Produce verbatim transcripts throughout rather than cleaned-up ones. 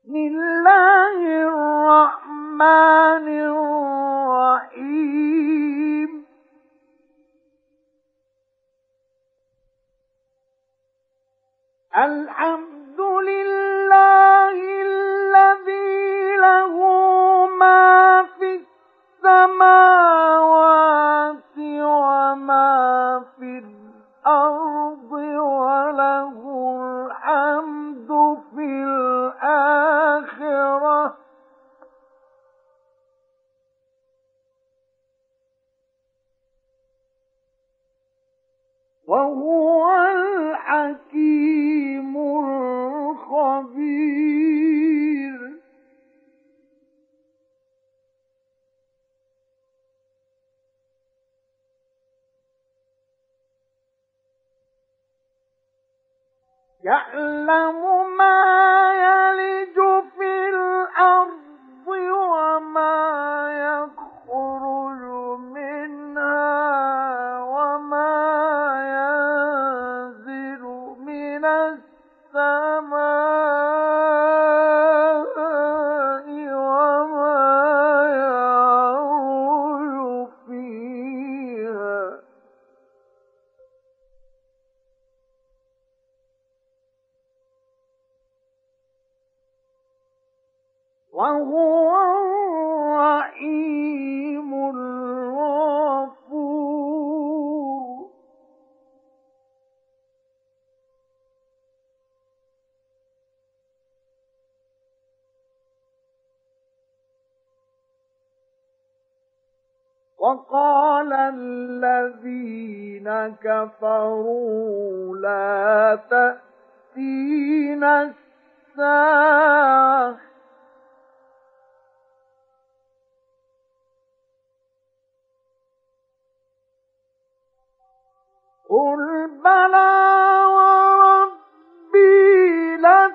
بسم الله الرحمن الرحيم الحمد لله الذي له ما في السماوات وما في الأرض وله الحمد في الآخرة وهو الحكيم الخبير يعلم ما يلج في الأرض وما يخرج منها وما ينزل من السماء وما يعرج فيها وهو الرحيم الغفور وقال الذين كفروا لا تأتينا الساعة قل بلى وربي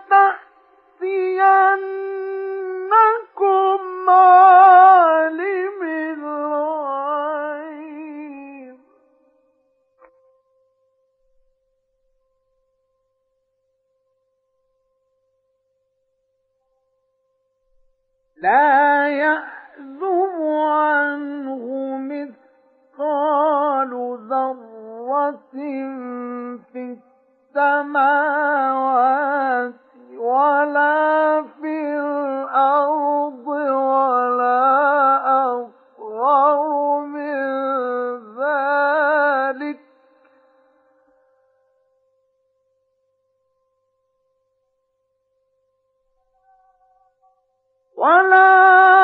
لتأتينكم عالم الغيب لا يعزب عنه مثقال ذرة في السماوات ولا في الأرض ولا أصغر من ذلك ولا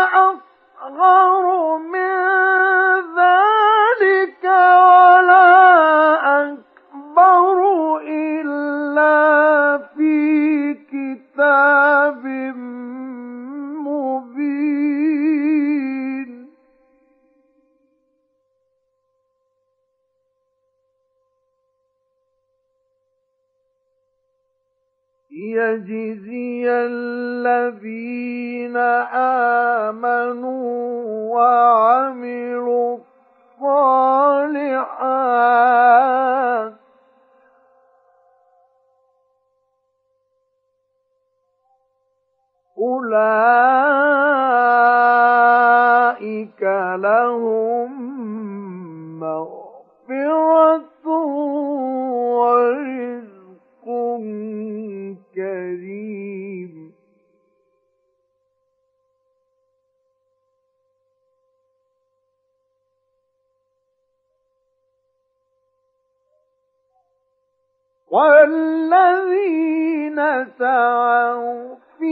أصغر من ذلك ولا أكبر إلا في كتاب مبين ليجزي الذين آمنوا وعملوا الصالحات أولئك لهم مغفرة ورزق كريم والذين سعوا في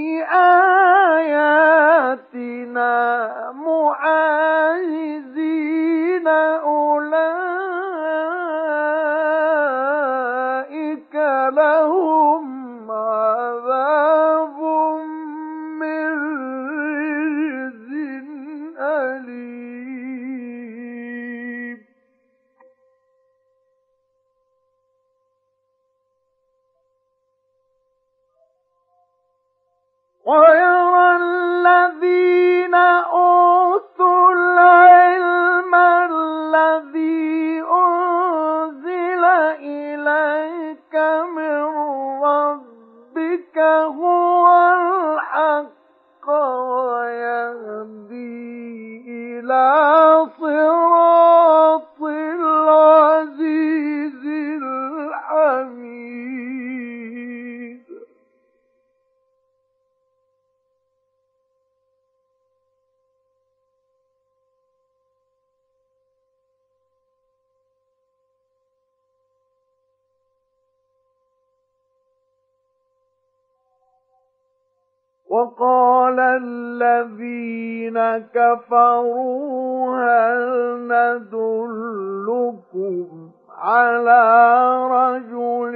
آياتنا معاجزين أولئك لهم عذاب من رجز أليم ويرى الذين أوتوا العلم الذي أنزل إليك من ربك هو الحق الحق ويهدي إلى صراط العزيز الحميد. وقال الذين كفروا هل ندلكم على رجل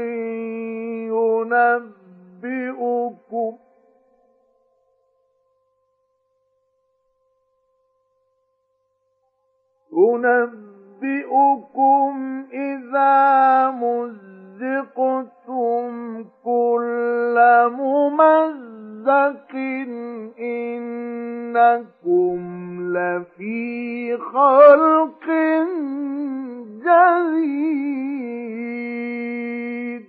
ينبئكم ينبئكم إذا مزقتم كل ممزق إنكم لفي خلق جديد.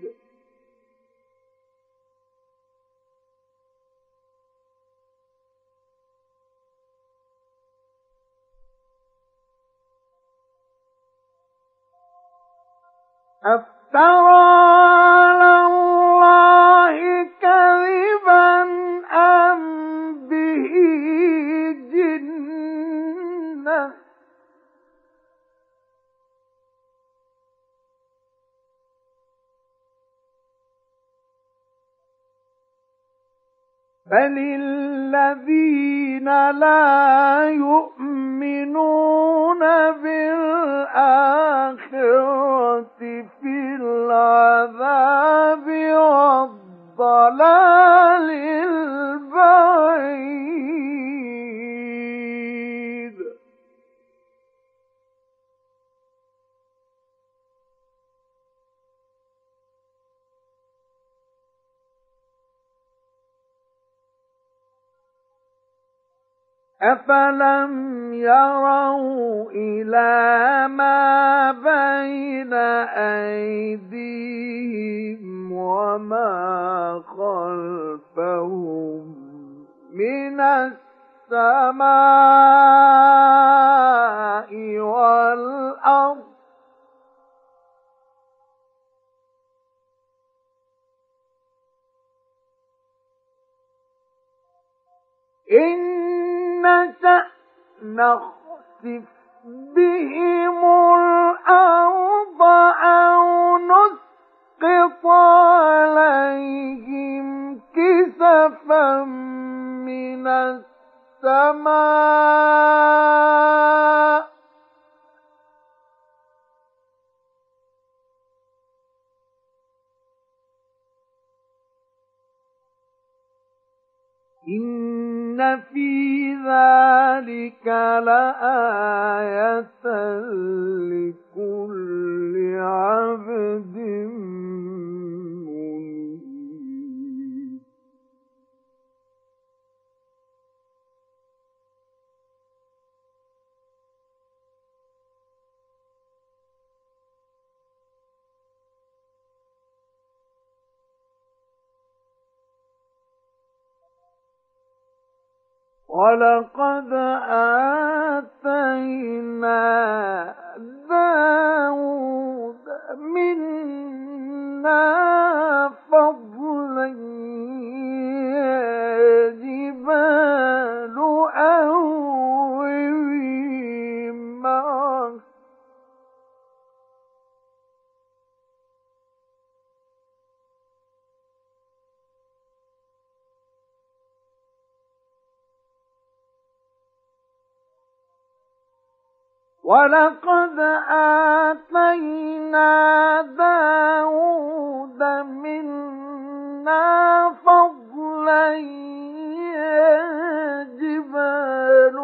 أفترى على الله كذبا أم به جنة بل الذين لا يؤمنون بالآخرة في العذاب والضلال البعيد. أفلم يروا إلى ما بين أيديهم وما خلفهم من السماء والأرض إن نشأ نخسف بهم الأرض أو نسقط عليهم كسفا من السماء إن في ذلك لآية لكل عبد منيب. ولقد آتينا داود منا فضلا يا جبال أوبي معه ولقد آتينا داود منا فضلا يا جبال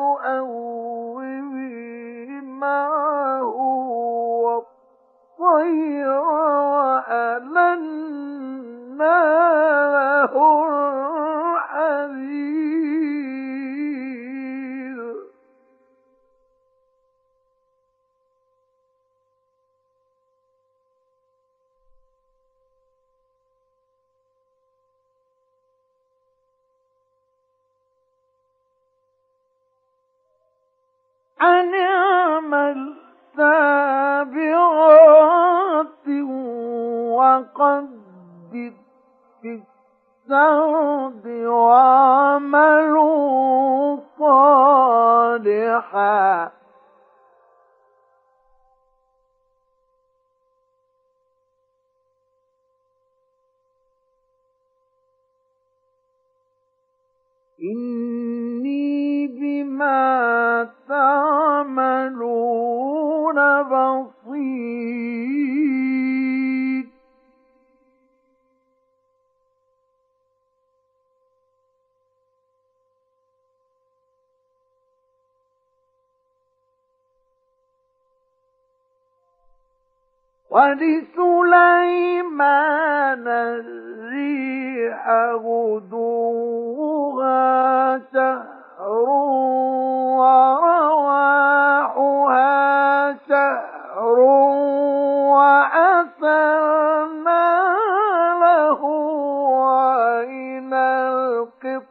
أوبي معه والطير وألنا له الحديد أن اعمل سابغات وقدر في السرد وعملوا صالحا إني بما تعملون بصير ولسليمان الريح غدوها شهر ورواحها شهر وأسرنا له عين القطر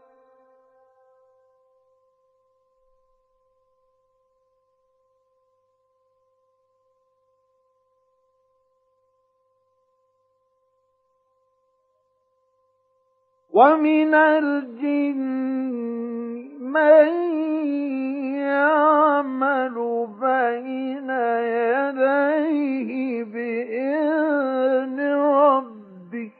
ومن الجن من يعمل بين يديه بإذن ربه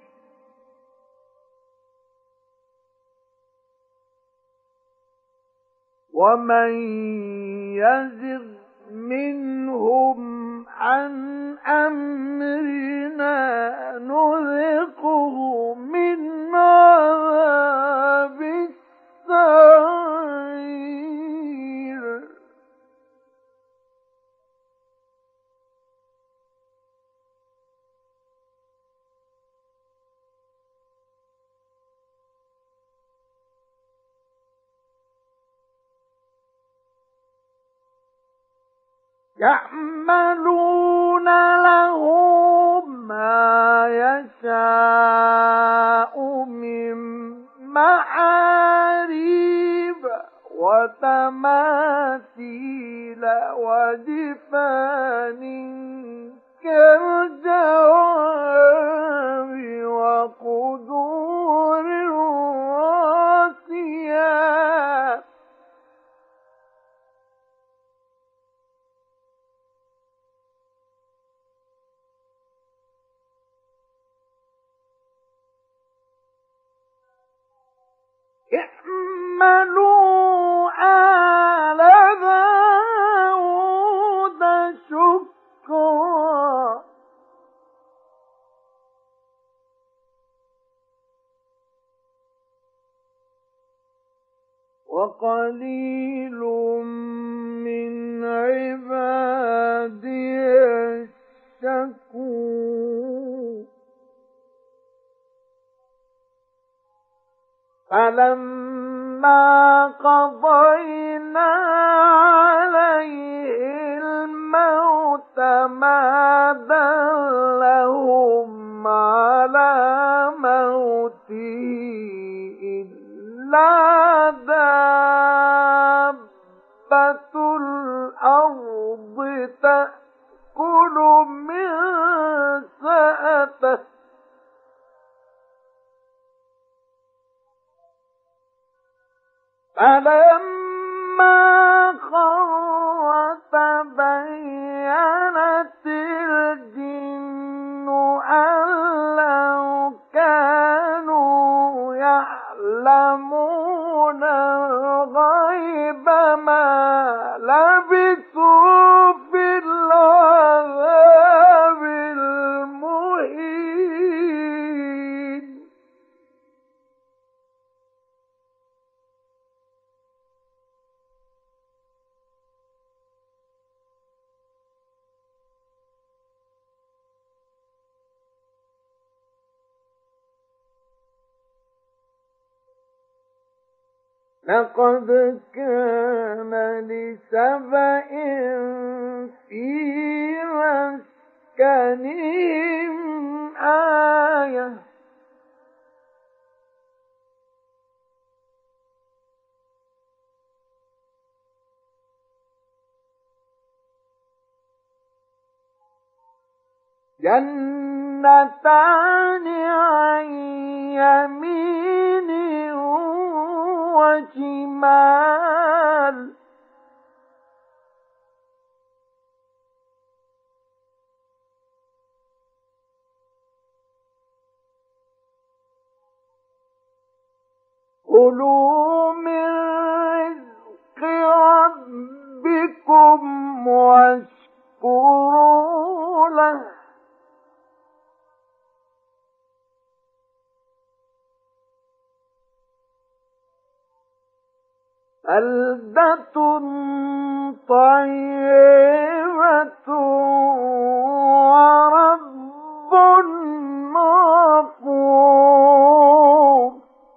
ومن يزغ منهم عن أمرنا نذقه من عذاب السعير يعملون له ما يشاء من محاريب وتماثيل وجفان كالجواب وقدور الراسيات اعملوا آل داود شكرا وقليل من عبادي الشكور فلما قضينا عليه الموت ما دلهم على موته إلا دابة الأرض تأكل من سأته فلما خر تبينت الجن أن لو كانوا يعلمون الغيب ما لبثوا في العذاب المهين لقد كان لسبإ في مسكنهم آية جنتان عن يمين وشمال كلوا من رزق ربكم واشكروا له بلدة طيبة ورب غفور.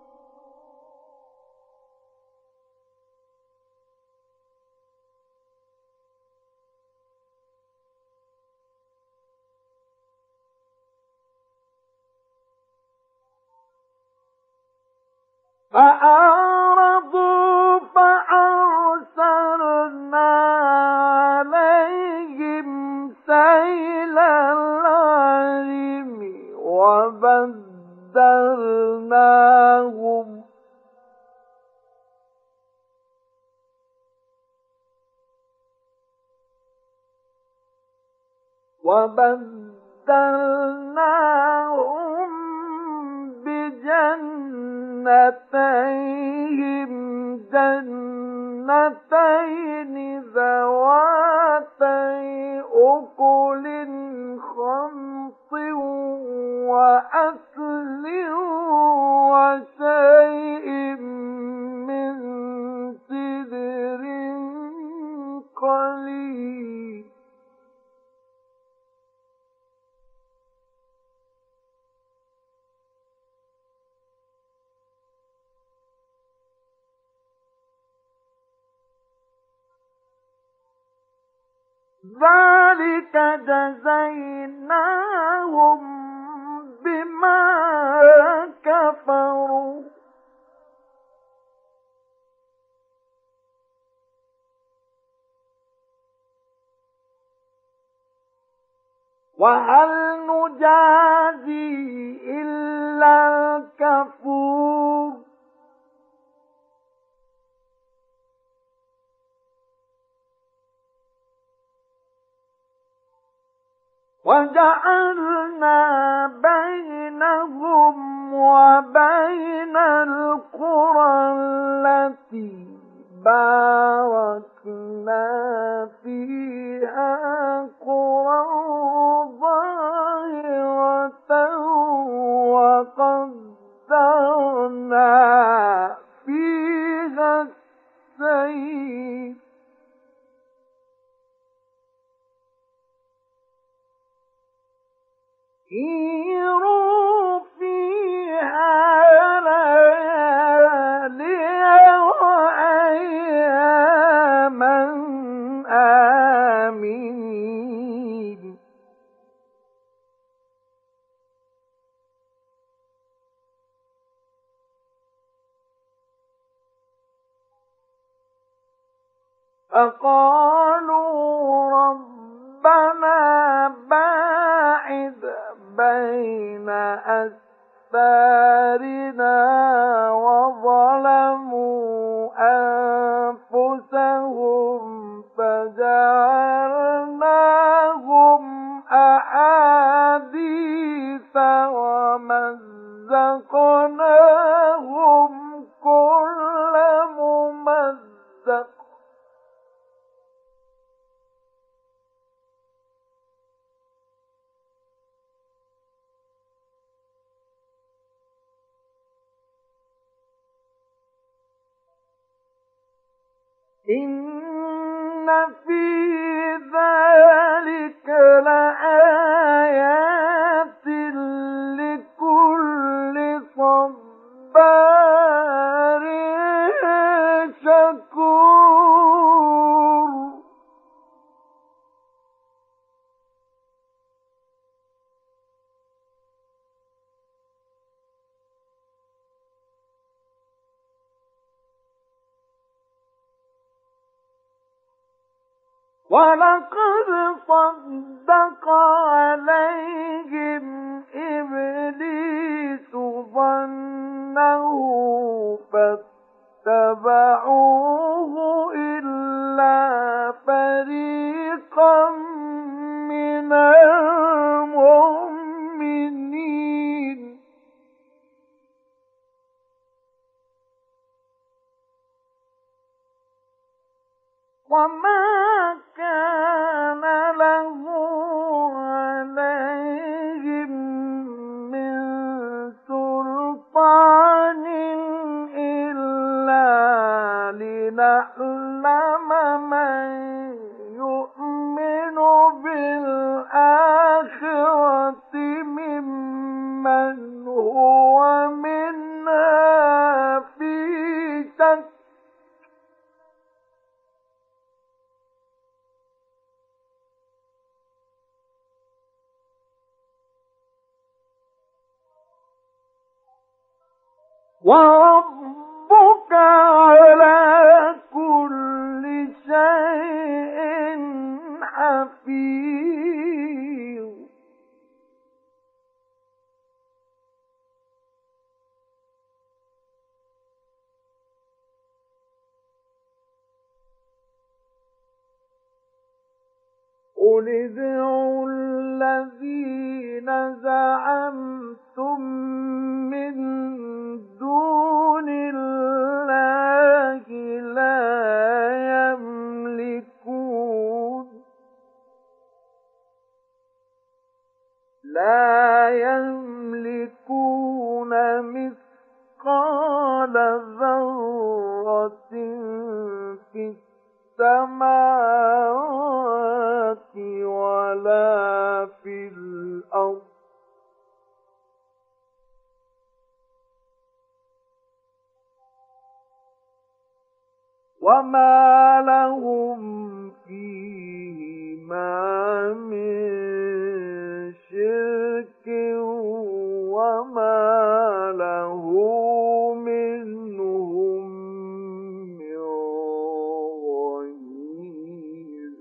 فأعرضوا فأرسلنا عليهم سيل العرم وبدلناهم وبدلناهم بجنتيهم جنتين ذواتي أكل خمط وأثل وشيء من سدر قليل. ذلك جزيناهم بما كفروا وهل نجازي إلا الكفور. وجعلنا بينهم وبين القرى التي باركنا فيها قرى ظاهرة وقدرنا فيها السير سيروا فيها ليالي وأياما آمنين. فقالوا ربنا باعد بين أسفارنا وظلموا أنفسهم فجعلناهم أحاديث ومزقناهم كل ممزق إن في ذلك لآيات لكل صبار شكور. وَلَقَدْ صَدَّقَ عَلَيْهِمْ إِبْلِيسُ ظَنَّهُ فَاتَّبَعُوهُ إِلَّا فَرِيقًا مِنَ الْمُؤْمِنِينَ وَمَا كَانَ لَهُ عَلَيْهِمْ مِنْ سُلْطَانٍ إِلَّا لِنَعْلَمَ مَنْ يُؤْمِنُ بِالْآخِرَةِ مِمَّنْ هُوَ مِنْهَا فِي شَكٍّ وَرَبُّكَ عَلَى كُلِّ شَيْءٍ حَفِيظٌ قُلِ ادْعُوا الَّذِينَ زَعَمْتُم مِّن دُونِ اللَّهِ لَا يَمْلِكُونَ لَا يَمْلِكُونَ مِثْقَالَ ذَرَّةٍ فِي السَّمَاوَاتِ وَلَا فِي الْأَرْضِ وَمَا لَهُمْ فِيهِمَا مِنْ شِرْكٍ وَمَا لَهُ مِنْهُمْ مِنْ ظَهِيرٍ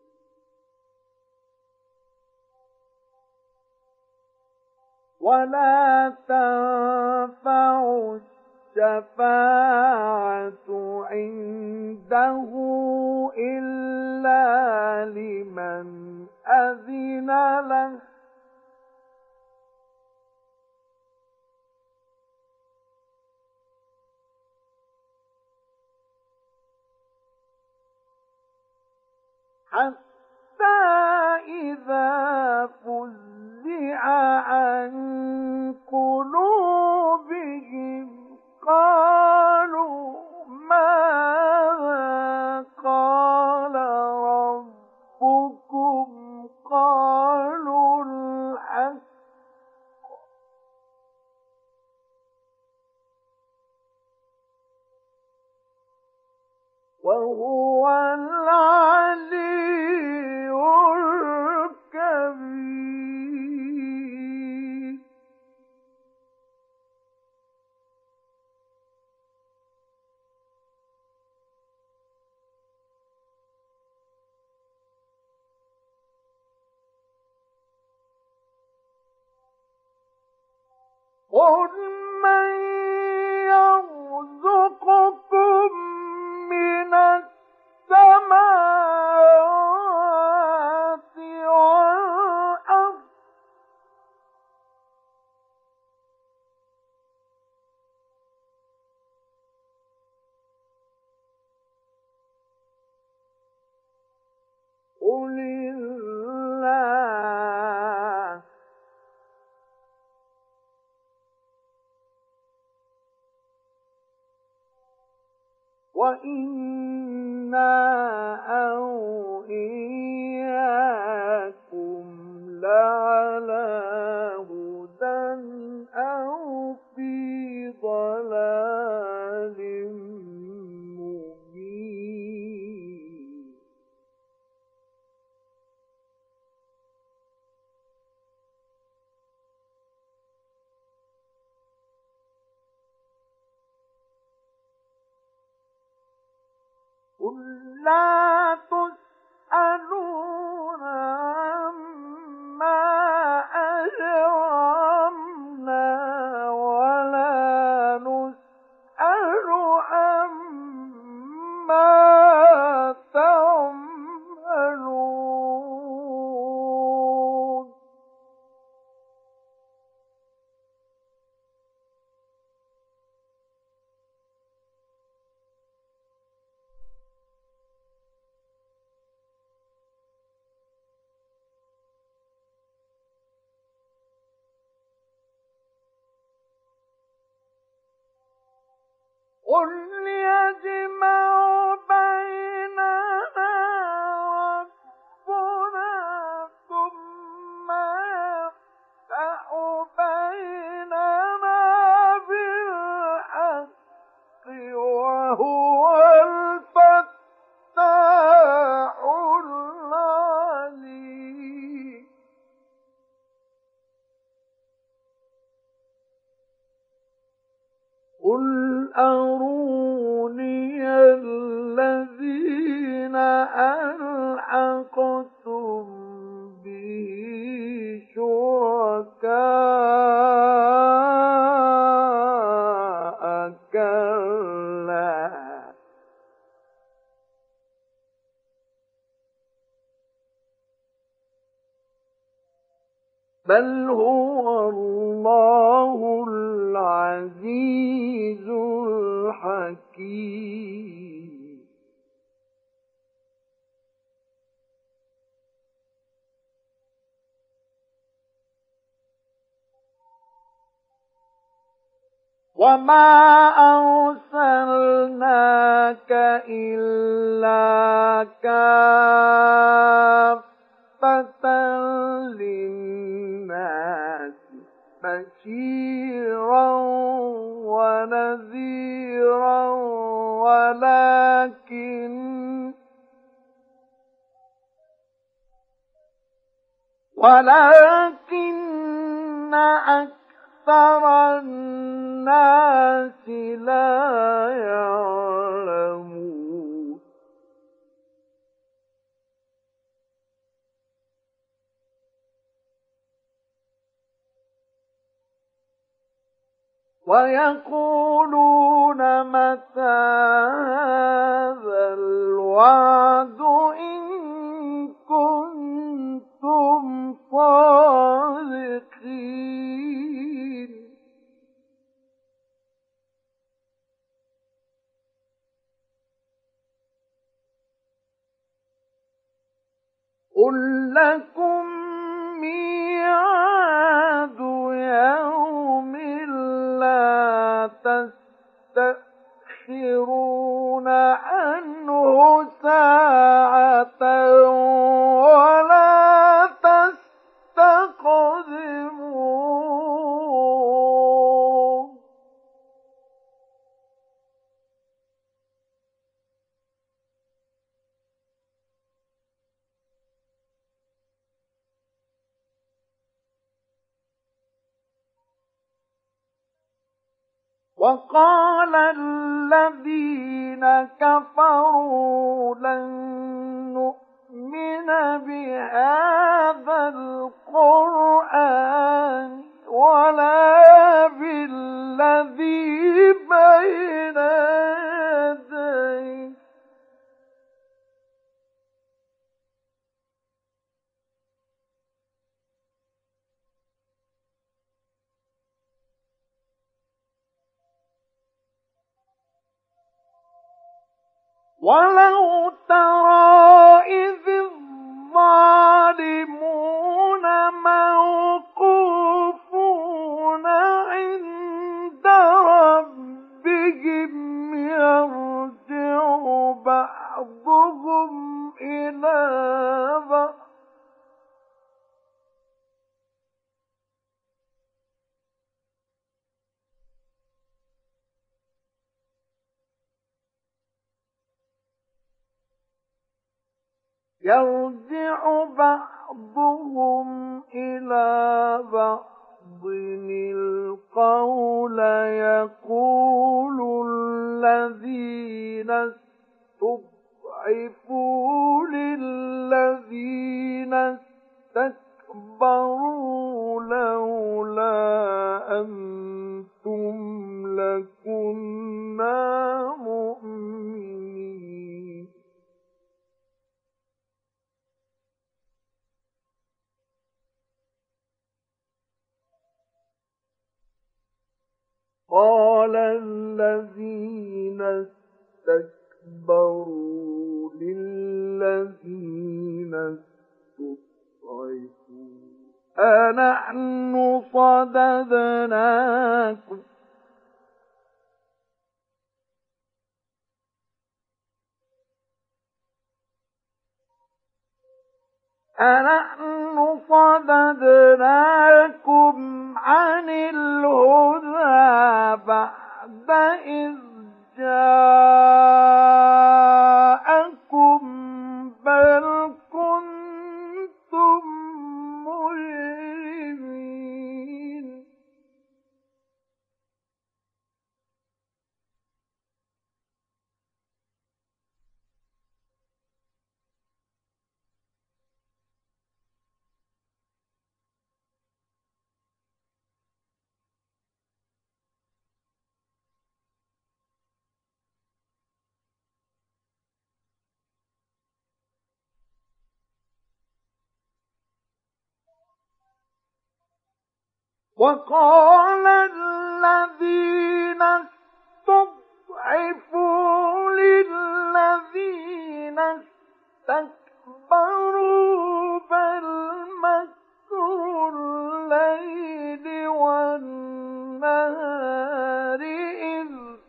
وَلَا تَنفَعُ الشَّفَاعَةُ عِندَهُ إِلَّا لِمَنْ أَذِنَ لَهُ حَتَّى إِذَا فُزِّعَ عَنْ قُلُوبِهِمْ قَالُوا مَاذَا قَالَ رَبُّكُمْ قَالُوا الْحَقَّ وَهُوَ الْعَلِيُّ الْكَبِيرُ قُلْ مَنْ يَرْزُقُكُمْ مِنَ السَّمَاوَاتِ وَالْأَرْضِ قُلِ اللَّهُ وَإِنَّا أَوْ إِيَّاكُمْ لَعَلَى هُدًى أَوْ فِي ضَلَالٍ مُّبِينٍ قُل لَّا تُسْأَلُونَ قل يجمع بيننا ربنا ثم يفتح بيننا بالحق وهو الفتاح العليم. قل أروني الذين ألحقتم به شركاء كلا بل هو الله العزيز الحكيم. وما أرسلناك إلا كافة للناس بشيرا ونذيرا ولكن ولكن أكثر الناس لا يعلمون. ويقولون متى هذا الوعد إن كنتم صادقين. قل لكم ميعاد يوم لا تستأخرون عنه ساعة ولا تستقدمون. وقال الذين كفروا لن نؤمن بهذا القرآن ولا بالذي بين يديه ولو ترى إذ الظالمون موقوفون عند ربهم يرجع بعضهم إلى بعض يرجع بعضهم إلى بعض القول يقول الذين استضعفوا للذين استكبروا لولا أنتم لكنا مؤمنين. قال الذين استكبروا للذين استضعفوا أنحن صددناكم أنحن صددناكم عن الهدى بعد إذ جاءكم بل كنتم مجرمين. وقال الذين استضعفوا للذين استكبروا بل مكر الليل والنهار إذ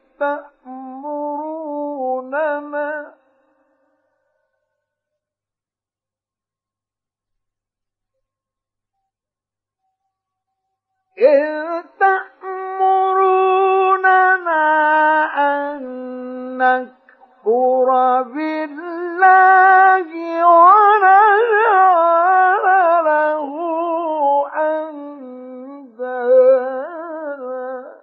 تأمروننا إذ تأمروننا أن نكفر بالله ونجعل له أندادا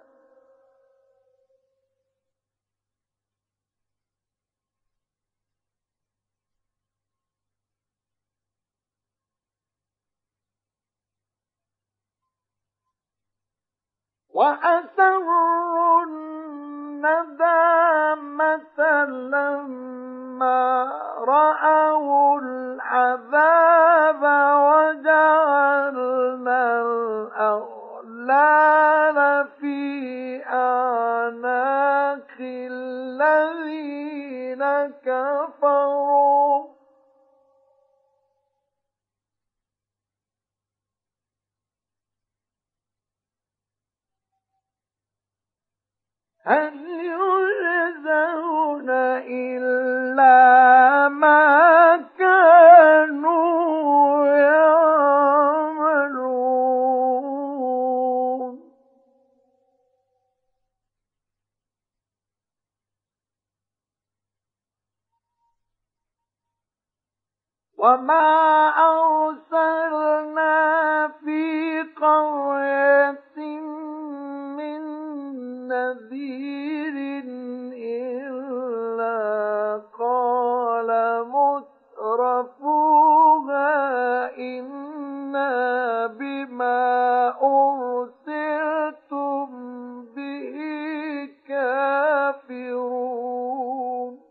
وأسروا الندامة لما رأوا العذاب وجعلنا الأغلال في أعناق الذين كفروا هل يجزون إلا ما كانوا يعملون وما أرسلنا في قرية من نذير إلا قال مترفوها إنا بما أرسلتم به كافرون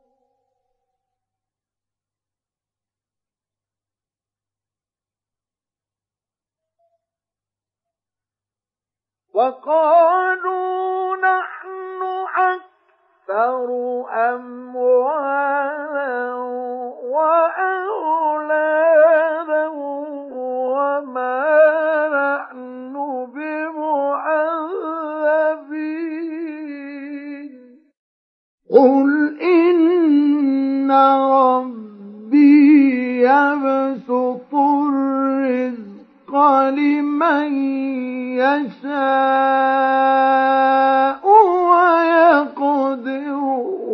وقالوا نحن أكثر أموالا وأولادا وما نحن بمعذبين قل إن ربي يبسط الرزق لمن يشاء ويقدر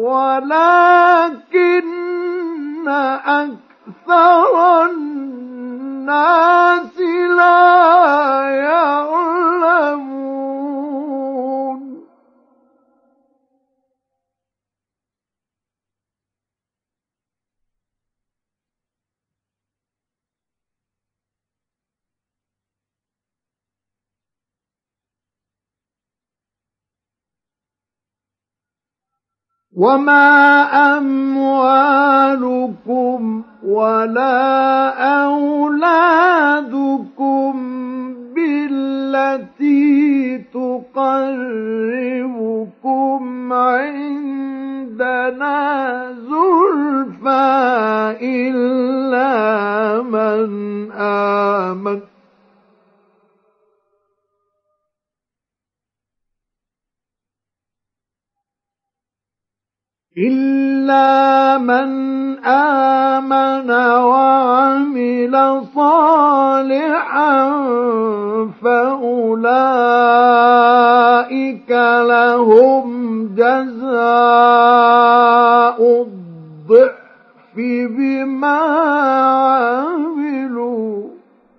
ولكن أكثر الناس لا يعلمون وما أموالكم ولا أولادكم بالتي تقربكم عندنا زلفى إلا من آمن إلا من آمن وعمل صالحا فأولئك لهم جزاء الضعف بما عملوا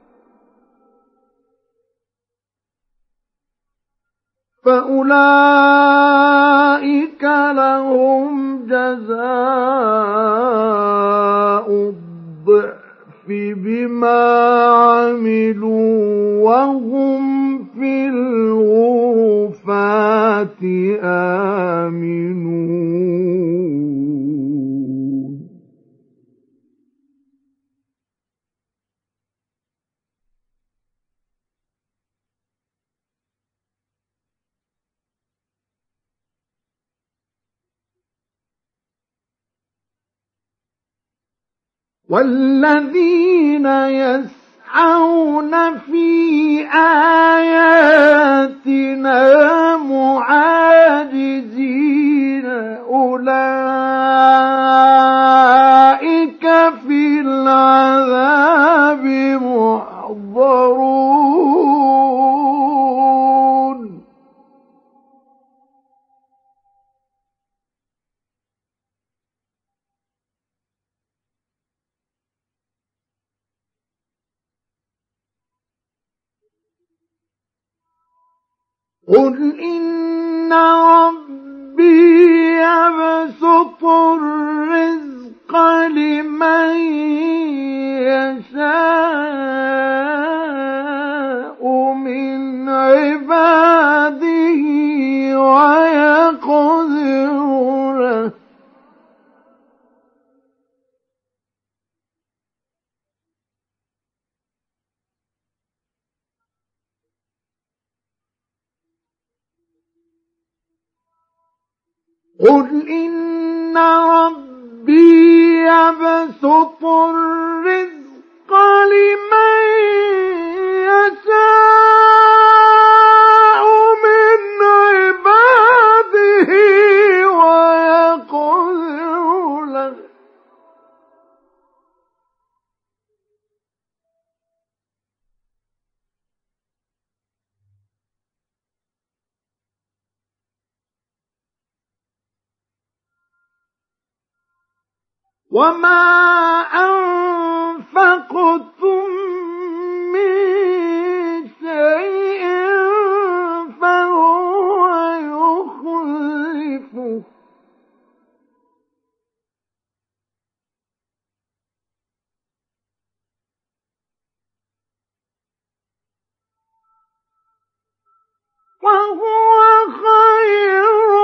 فأولئك لهم جزاء الضعف بما عملوا وهم في الغرفات آمنون والذين يسعون في آياتنا معاجزين أولئك في العذاب محضرون قل إن ربي يبسط الرزق لمن يشاء من عباده ويقدر له قل إن ربي يبسط الرزق لمن يشاء من عباده ويقدر له وما أنفقتم من شيء فهو يخلفه وهو خير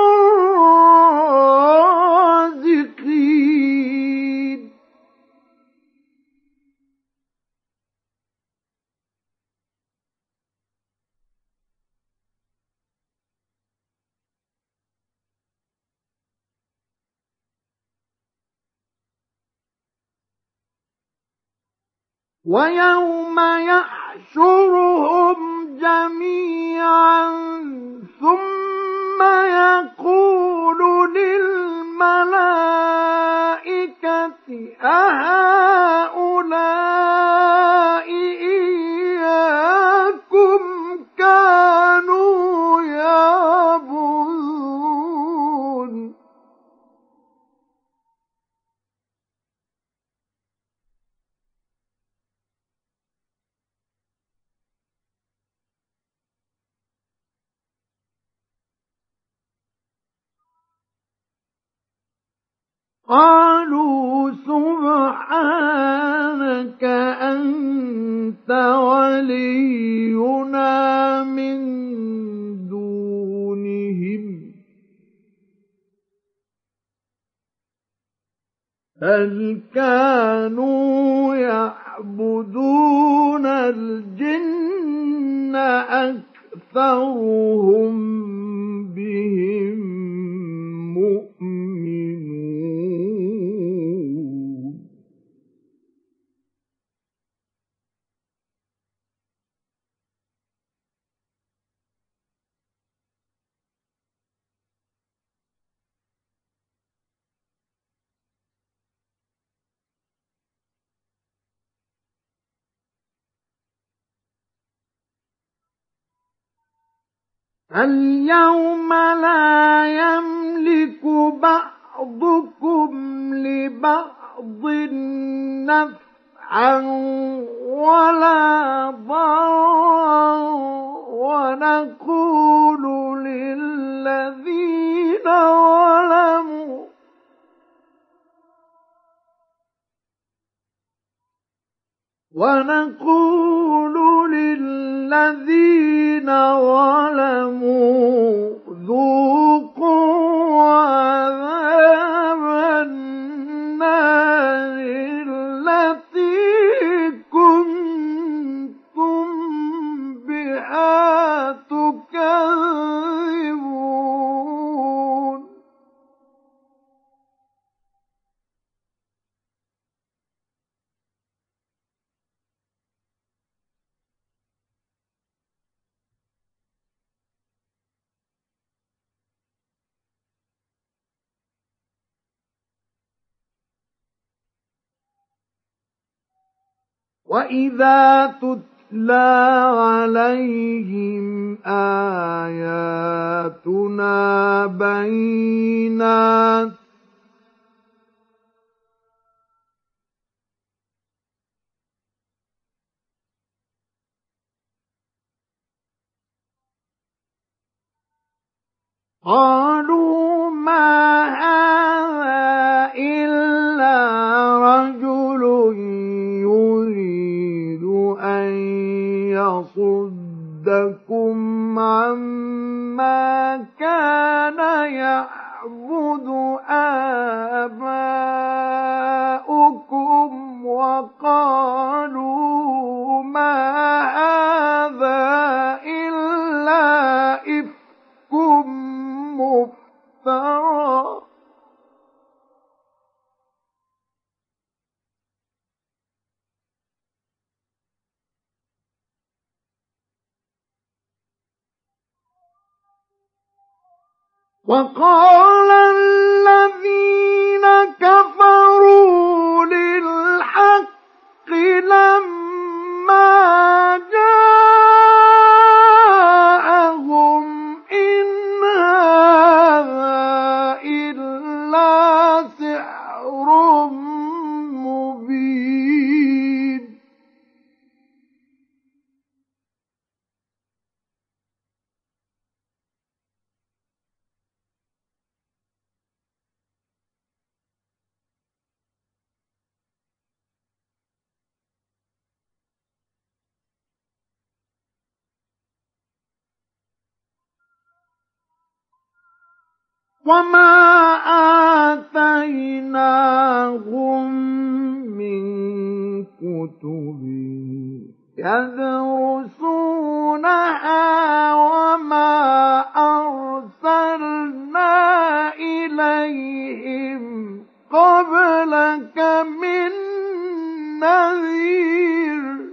الرازقين ويوم يحشرهم جميعا ثم يقول للملائكة أهؤلاء إياكم كانوا يعبدون قالوا سبحانك أنت ولينا من دونهم بل كانوا يعبدون الجن أكثرهم بهم مؤمنون اليوم لا يملك بعضكم لبعض نفعا ولا ضرا ونقول للذين ظلموا ونقول للذين ظلموا ذوقوا عذاب النار التي كنتم بها تكذبون. وَإِذَا تُتْلَى عَلَيْهِمْ آيَاتُنَا بَيِّنَاتٍ قالوا ما هذا إلا رجل يريد أن يصدكم عما كان يعبد آباؤكم وقالوا ما هذا إلا إفك مفترى. وقال الذين كفروا للحق لما جاءهم إن هذا إلا سحر مبين. وما آتيناهم من كتب يدرسونها وما أرسلنا إليهم قبلك من نذير.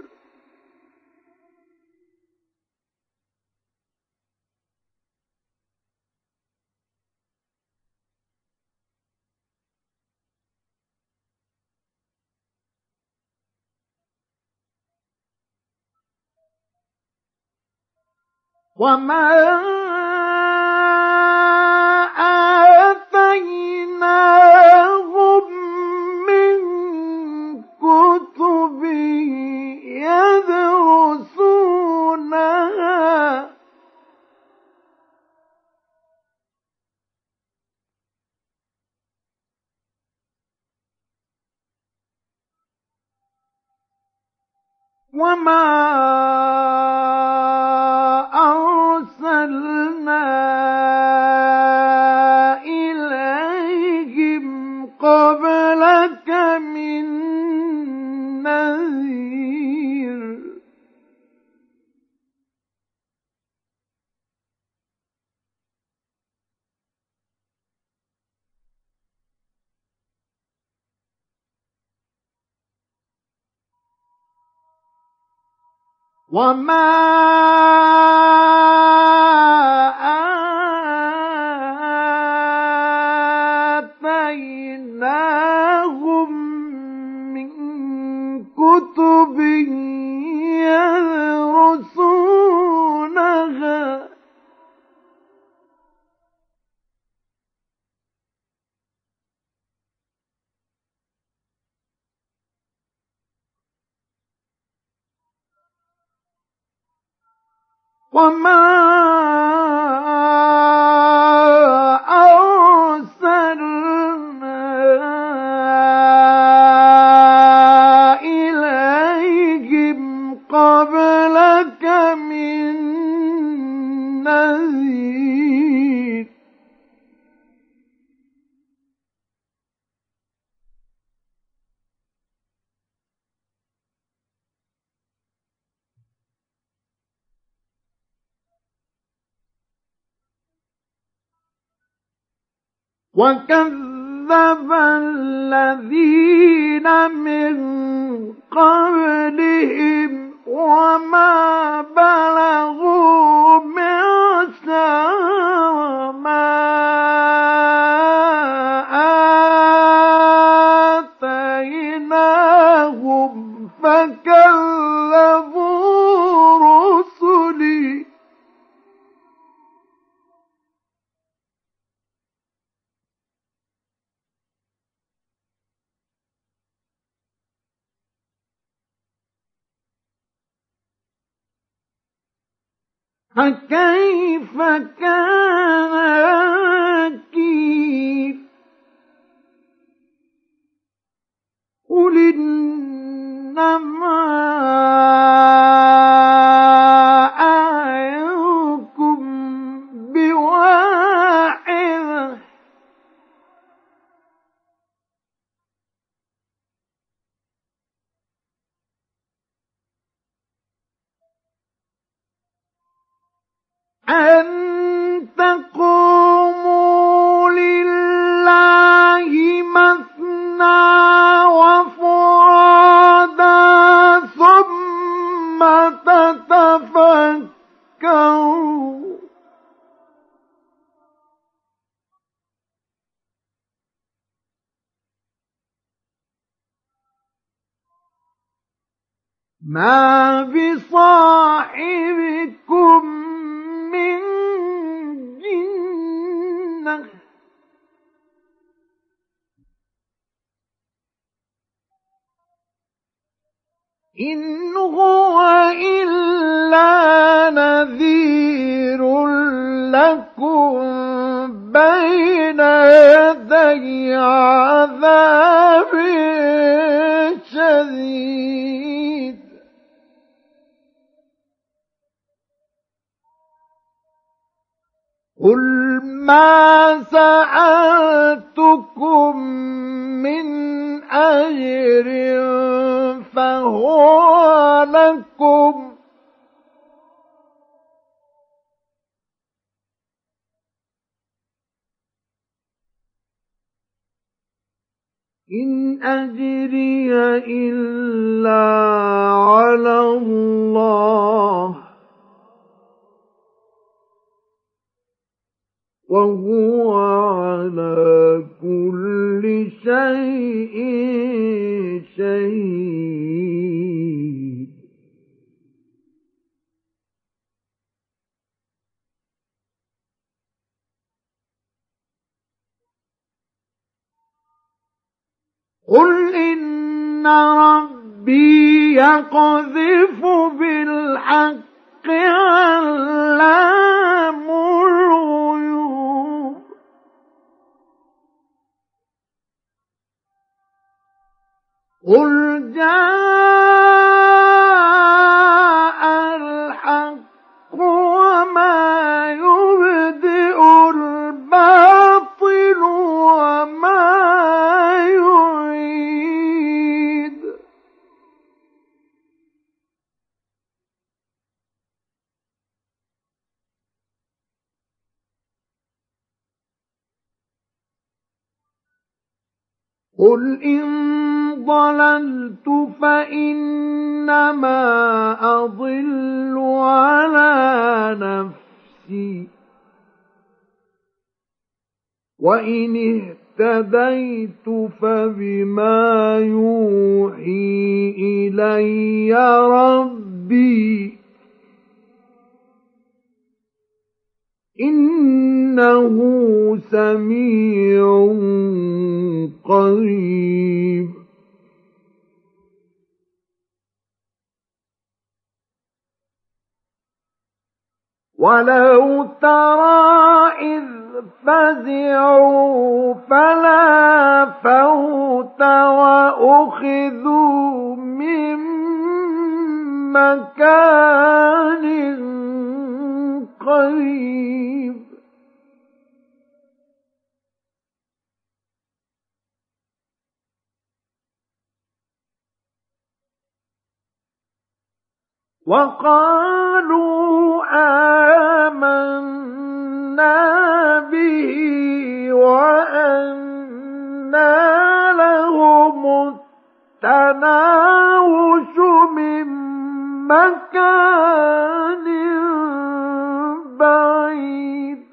وما آتيناهم من كتب يدرسونها وما أرسلنا إليهم قبلك من نذير. وما آتيناهم من كتب يدرسونها وما أرسلنا إليهم قبلك من نذير وكذب الذين من قبلهم وما بلغوا معشار ما آتيناهم فكذبوا رسلي فكيف كان نكير قل إنما أعظكم بواحدة أن تقوموا لله مثنى وفرادا ثم تتفكروا ما بصاحبكم من جنة إن هو إلا نذير لكم بين يدي عذاب شديد قل ما سألتكم من أجر فهو لكم إن أجري إلا على الله وهو على كل شيء شهيد قل إن ربي يقذف بالحق علام الغيوب قل جاء الحق وما يبدئ الباطل وما يعيد قل إن ضللت فإنما أضل على نفسي وإن اهتديت فبما يوحي إلي ربي إنه سميع قريب ولو ترى إذ فزعوا فلا فوت وأخذوا من مكان قريب وقالوا آمنا به وأنى لهم التناوش من مكان بعيد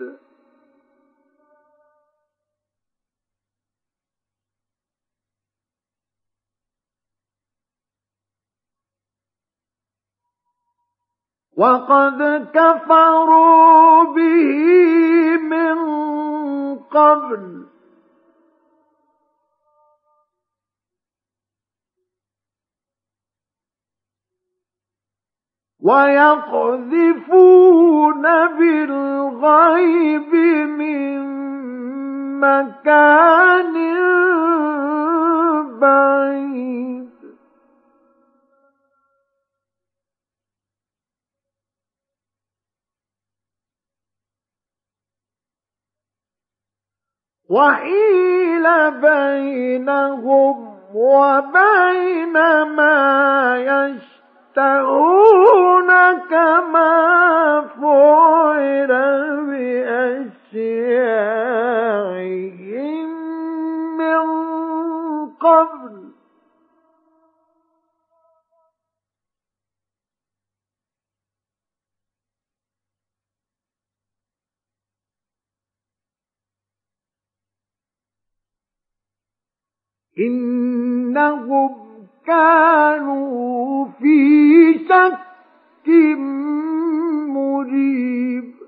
وقد كفروا به من قبل ويقذفون بالغيب من مكان بعيد وحيل بينهم وبين ما يشتهون كما فعل بأشياعهم من قبل إنهم كانوا في شك مريب